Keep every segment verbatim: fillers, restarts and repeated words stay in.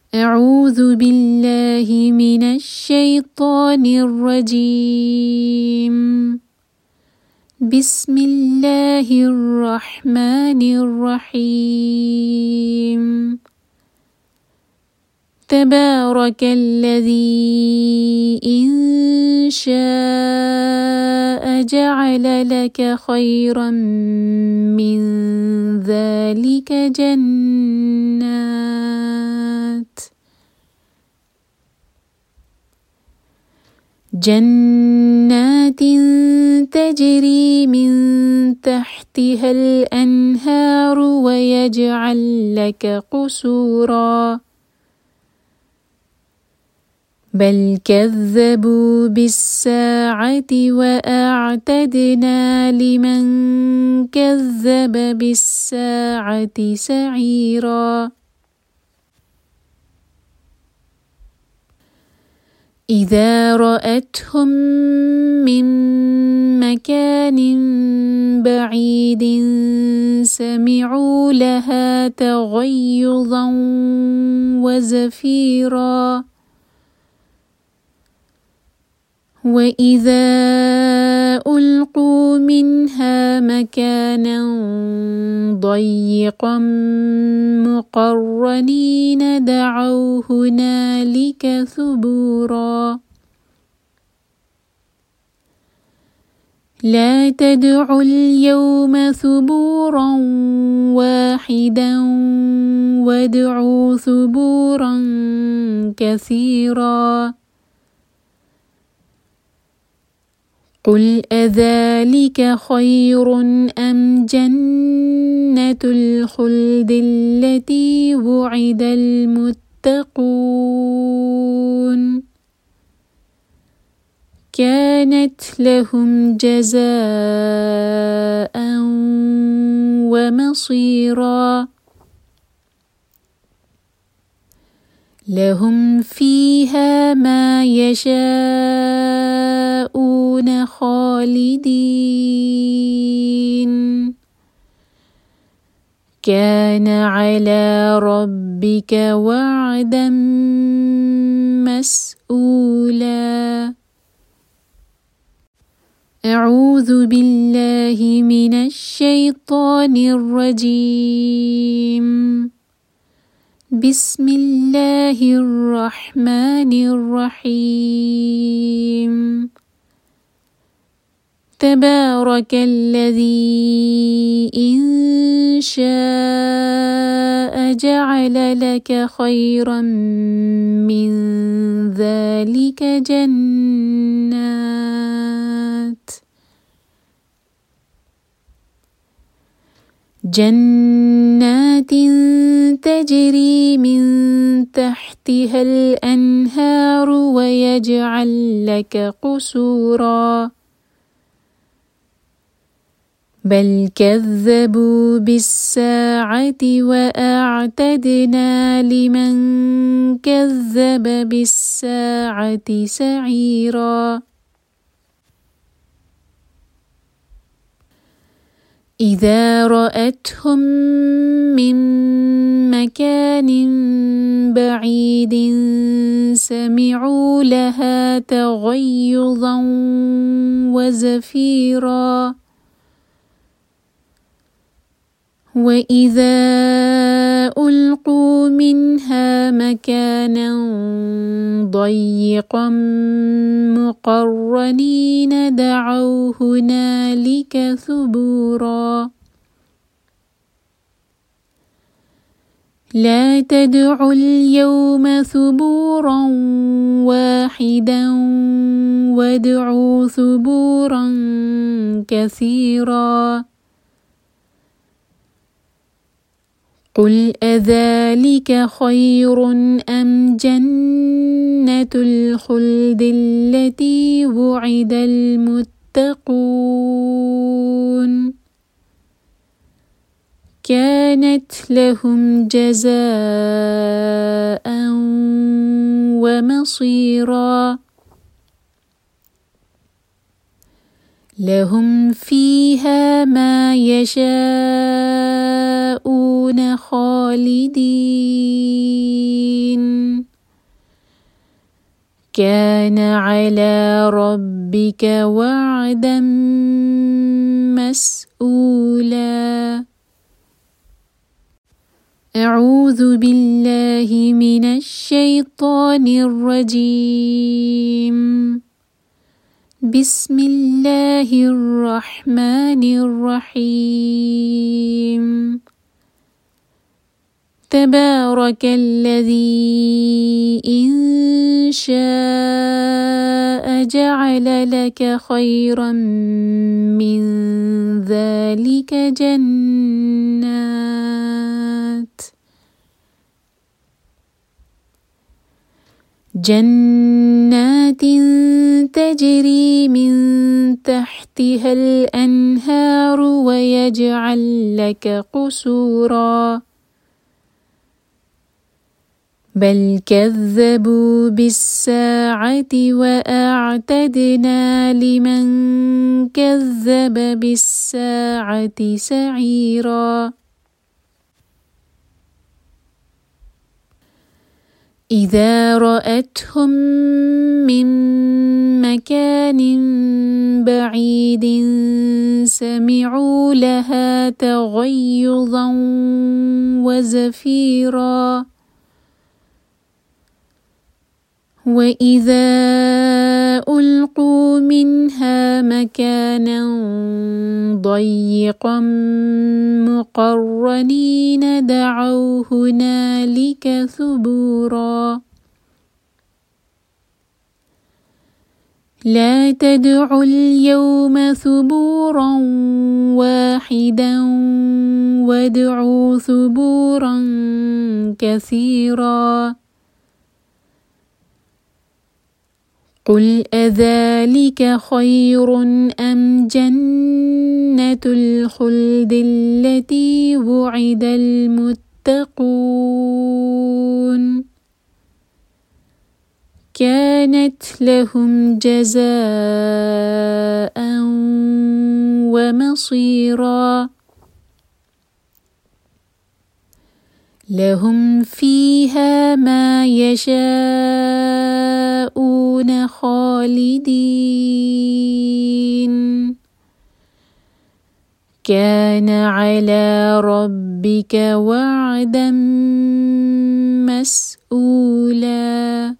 أعوذ بالله من الشيطان الرجيم. بسم الله الرحمن الرحيم. تبارك الذي إن شاء جعل لك خيرا من ذلك جنات جنات تجري من تحتها الأنهار ويجعل لك قصورا بل كذبوا بالساعة وأعتدنا لمن كذب بالساعة سعيرا إذا رأتهم من مكان بعيد سمعوا لها تغيظا وزفيرا وإذا ألقوا منها مكانا ضيقا مقرنين دعوا هنالك ثبورا لا تدعوا اليوم ثبورا واحدا وادعوا ثبورا كثيرا قل أذلك خير أم جنة الخلد التي وعد المتقون كانت لهم جزاء ومصيرا لهم فيها ما يشاءون خالدين كان على ربك وعدا مسئولا. أعوذ بالله من الشيطان الرجيم. بسم الله الرحمن الرحيم. تبارك الذي إن شاء جعل لك خيرا من ذلك جنات جنات تجري من تحتها الأنهار ويجعل لك قصورا بل كذبوا بالساعة وأعتدنا لمن كذب بالساعة سعيرا إذا رأتهم من مكان بعيد سمعوا لها تغيظا وزفيرا وإذا ألقوا منها مكانا ضيقا مقرنين دعوا هنالك ثبورا لا تدعوا اليوم ثبورا واحدا وادعوا ثبورا كثيرا قل أذلك خير أم جنة الخلد التي وعد المتقون كانت لهم جزاء ومصيرا لهم فيها ما يشاءون خالدين كان على ربك وعدا مسئولا. أعوذ بالله من الشيطان الرجيم. بسم الله الرحمن الرحيم. تبارك الذي إن شاء جعل لك خيرا من ذلك جنات جنات تجري من تحتها الأنهار ويجعل لك قصورا. بل كذبوا بالساعة وأعتدنا لمن كذب بالساعة سعيرا. إذا رأتهم من مكان بعيد سمعوا لها تغيظا وزفيرا. وإذا ألقوا منها مكانا ضيقا مقرنين دعوا هنالك ثبورا. لا تدعوا اليوم ثبورا واحدا وادعوا ثبورا كثيرا. قل أذلك خير أم جنة الخلد التي وعد المتقون كانت لهم جزاء ومصيرا. لهم فيها ما يشاءون خالدين. كان على ربك وعدا مسئولا.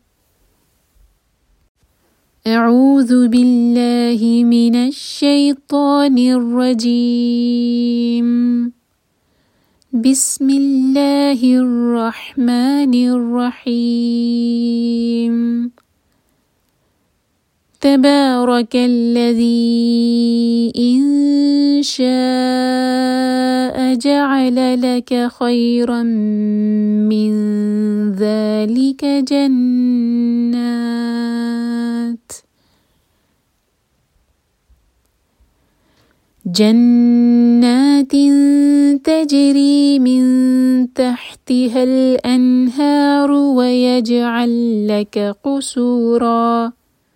أعوذ بالله من الشيطان الرجيم. بسم الله الرحمن الرحيم. تبارك الذي إن شاء جعل لك خيرا من ذلك جنات جنات تجري من تحتها الأنهار ويجعل لك قصورا.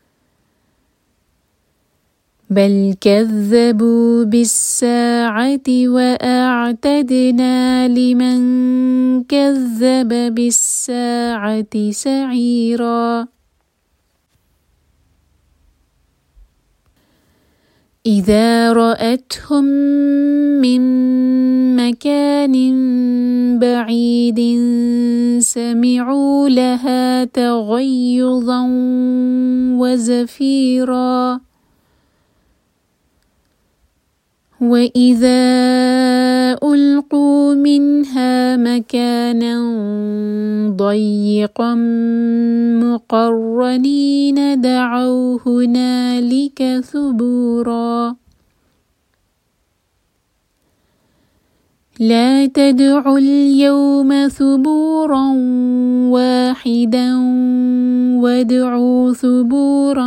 بل كذبوا بالساعة وأعتدنا لمن كذب بالساعة سعيرا. إذا رأتهم من مكان بعيد سمعوا لها تغيظا وزفيرا. وإذا ألقوا منها مكانا ضيقا مقرنين دعوا هنالك ثبورا. لا تدعوا اليوم ثبورا واحدا وادعوا ثبورا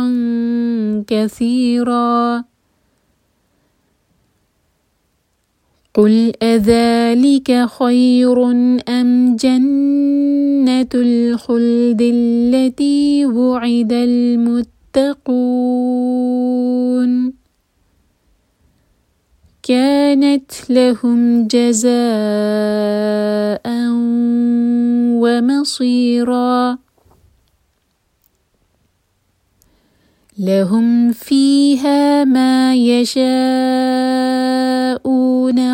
كثيرا. قل أذلك خير أم جنة الخلد التي وعد المتقون كانت لهم جزاء ومصيرا. لهم فيها ما يشاءون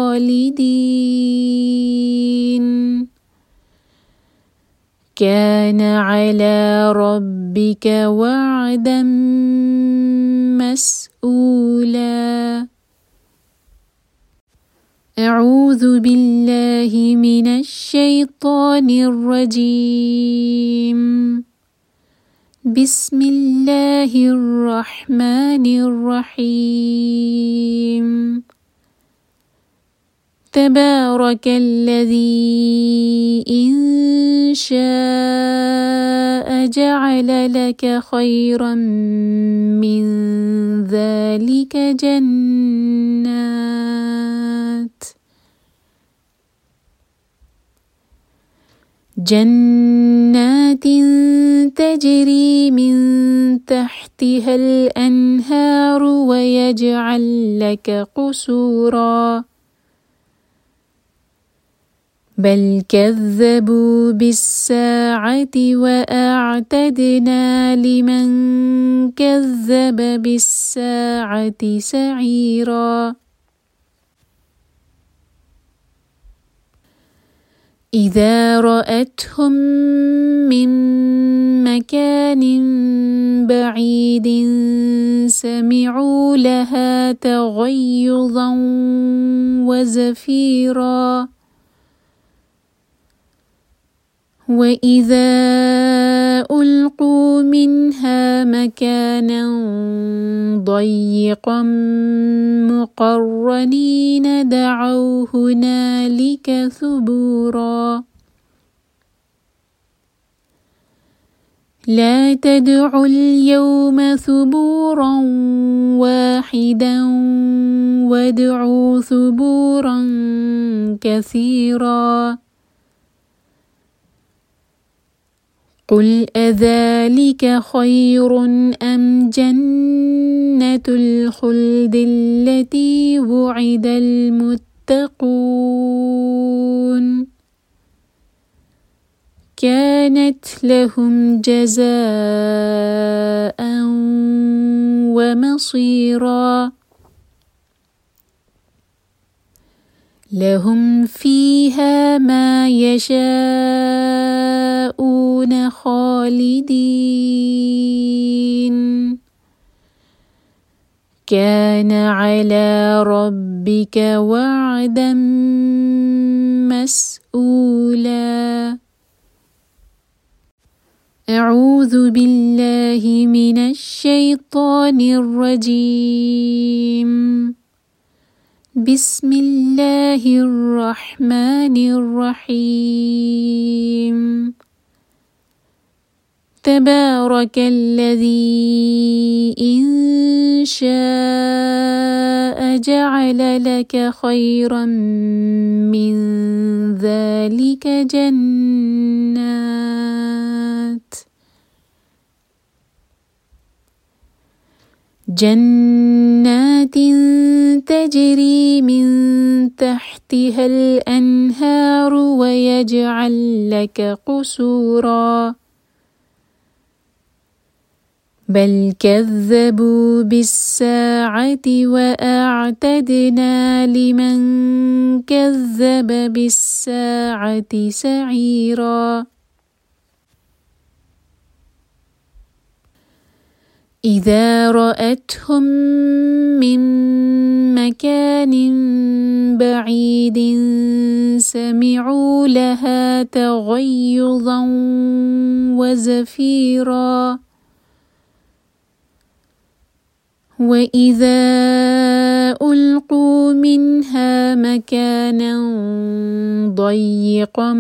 خالدين كان على ربك وعدا مسئولا. أعوذ بالله من الشيطان الرجيم. بسم الله الرحمن الرحيم. تبارك الذي إن شاء جعل لك خيرا من ذلك جنات جنات تجري من تحتها الأنهار ويجعل لك قصورا بل كذبوا بالساعة وأعتدنا لمن كذب بالساعة سعيرا. إذا رأتهم من مكان بعيد سمعوا لها تغيظا وزفيرا وإذا ألقوا منها مكانا ضيقا مقرنين دعوا هنالك ثبورا. لا تدعوا اليوم ثبورا واحدا وادعوا ثبورا كثيرا. قل أذلك خير أم جنة الخلد التي وعد المتقون كانت لهم جزاء ومصيرا. لهم فيها ما يشاءون خالدين كان على ربك وعدا مسئولا. أعوذ بالله من الشيطان الرجيم. بسم الله الرحمن الرحيم. تبارك الذي إن شاء جعل لك خيرا من ذلك جنات جنات تجري من تحتها الأنهار ويجعل لك قصورا بل كذبوا بالساعة وأعتدنا لمن كذب بالساعة سعيرا. إذا رأتهم من مكان بعيد سمعوا لها تغيظا وزفيرا وإذا ألقوا منها مكانا ضيقا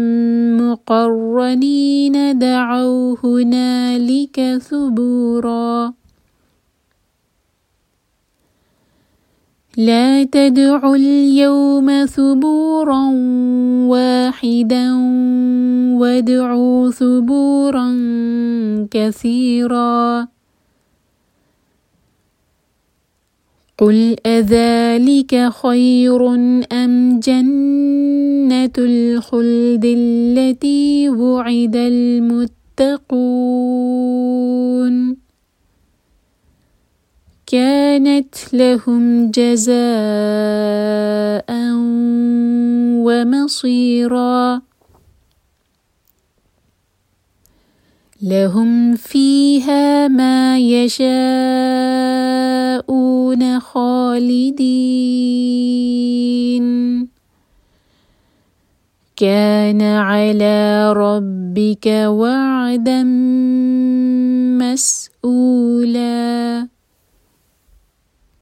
مقرنين دعوا هنالك ثبورا. لا تدعوا اليوم ثبورا واحدا وادعوا ثبورا كثيرا. قل أذلك خير أم جنة الخلد التي وعد المتقون كانت لهم جزاء ومصيرا لهم فيها ما يشاءون خالدين كان على ربك وعدا مسئولا